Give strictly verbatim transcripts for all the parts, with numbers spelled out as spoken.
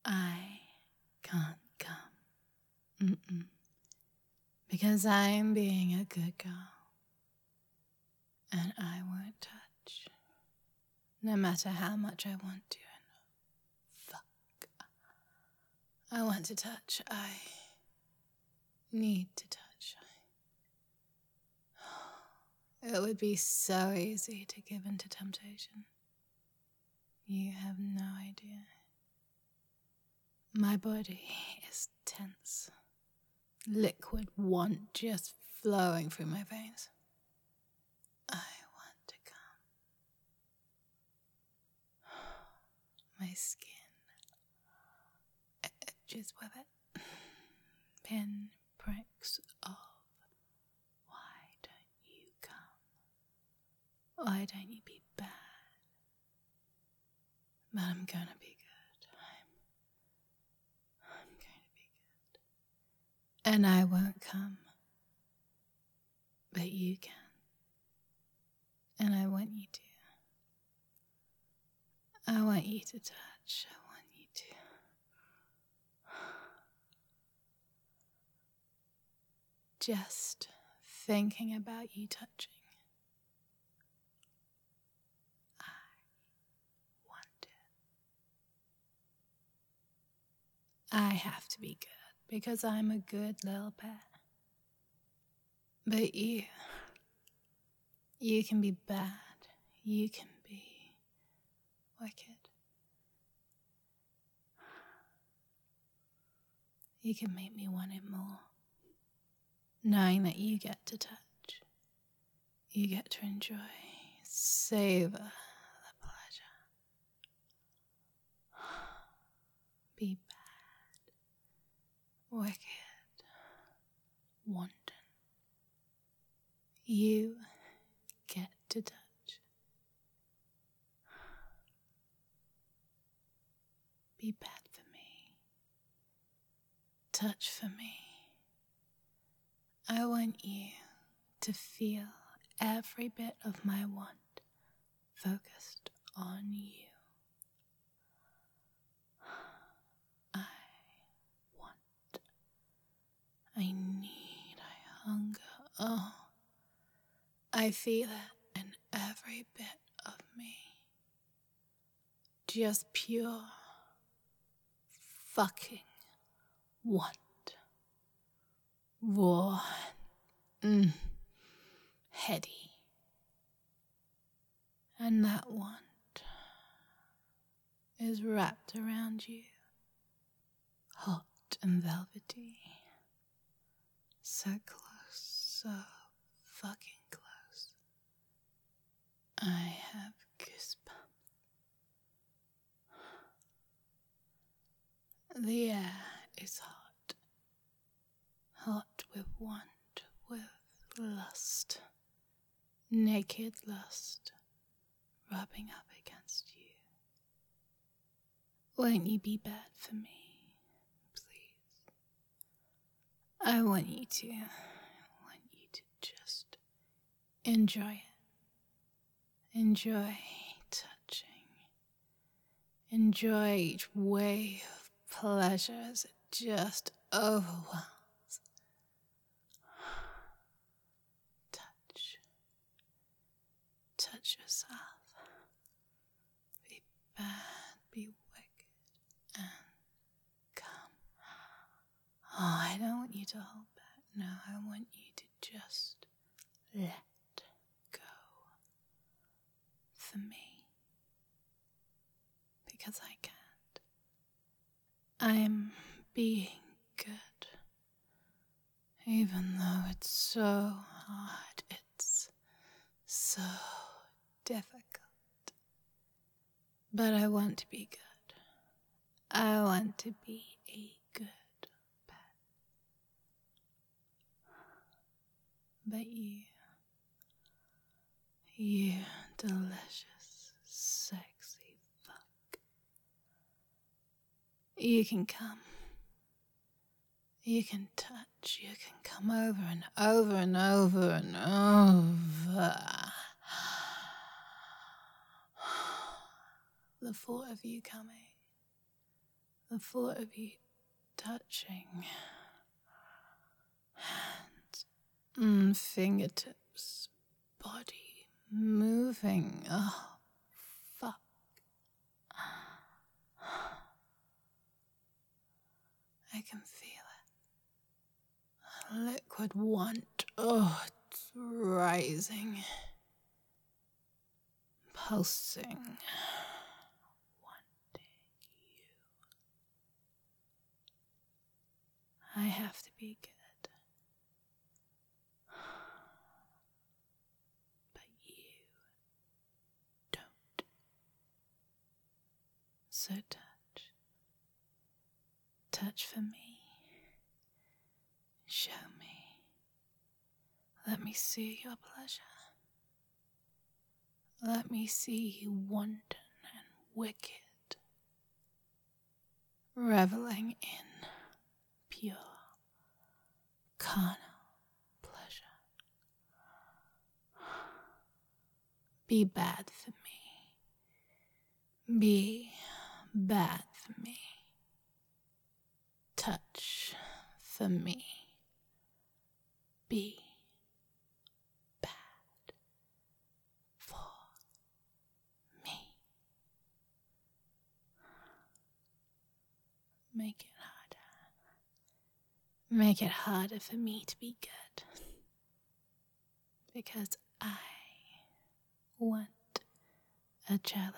I can't come. Mm-mm. Because I'm being a good girl. And I won't touch. No matter how much I want to. And fuck. I want to touch. I need to touch. It would be so easy to give in to temptation. You have no idea. My body is tense. Liquid want just flowing through my veins. I want to come. My skin edges with it. Pin pricks of why don't you come? Why don't you be bad? But I'm gonna be good. I'm, I'm going to be good. And I won't come. But you can. And I want you to. I want you to touch. I want you to. Just thinking about you touching. I want it. I have to be good because I'm a good little pet. But you, you can be bad. You can be wicked. You can make me want it more. Knowing that you get to touch. You get to enjoy, savor the pleasure. Be bad, wicked, wanton. You get to touch. Be bad for me. Touch for me. I want you to feel every bit of my want focused on you. I want. I need. I hunger. Oh. I feel it in every bit of me. Just pure fucking want. Raw. Mm. Heady. And that want is wrapped around you. Hot and velvety. So close. So fucking close. I have goosebumps. The air is hot. Hot with want, with lust. Naked lust rubbing up against you. Won't you be bad for me, please? I want you to. I want you to just enjoy it. Enjoy touching. Enjoy each wave of pleasure as it just overwhelms. Touch. Touch yourself. Be bad, be wicked, and come. Oh, I don't want you to hold back. No, I want you to just let go. For me. Because I can't. I'm being good. Even though it's so hard, it's so difficult. But I want to be good. I want to be a good pet. But you, you delicious, sexy fuck. You can come. You can touch. You can come over and over and over and over. The thought of you coming. The thought of you touching hands, mm, fingertips, body moving. Oh, fuck. I can feel it. Liquid want. Oh, it's rising. Pulsing. Wanting you. I have to be good. But you don't. So touch. Touch for me. Show me. Let me see your pleasure. Let me see you wanton and wicked, reveling in pure, carnal pleasure. Be bad for me. Be bad for me. Touch for me. Be bad for me. Make it harder. Make it harder for me to be good. Because I want a challenge.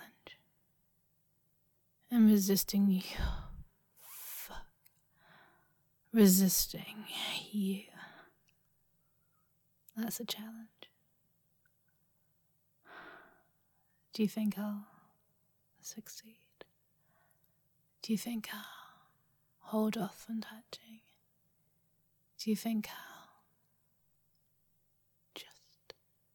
I'm resisting you. Fuck. Resisting you. That's a challenge. Do you think I'll succeed? Do you think I'll hold off on touching? Do you think I'll just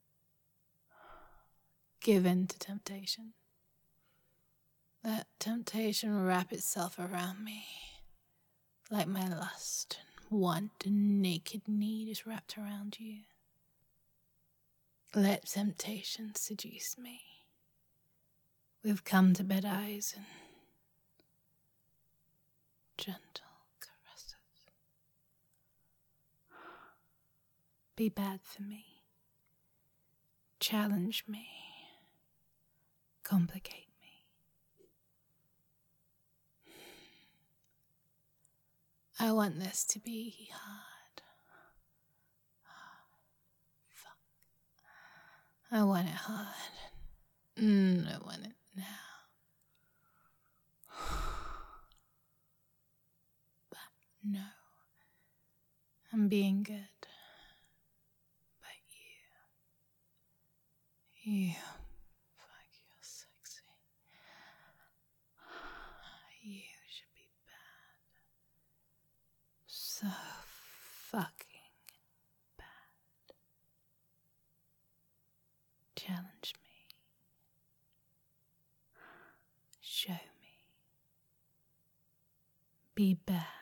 give in to temptation? Let temptation wrap itself around me like my lust and want and naked need is wrapped around you. Let temptation seduce me with come-to-bed eyes and gentle caresses. Be bad for me. Challenge me. Complicate me. I want this to be hard. I want it hard. Mm, I want it now. But no. I'm being good. But you. You. Fuck, you're sexy. You should be bad. So fucking. Challenge me. Show me. Be bad.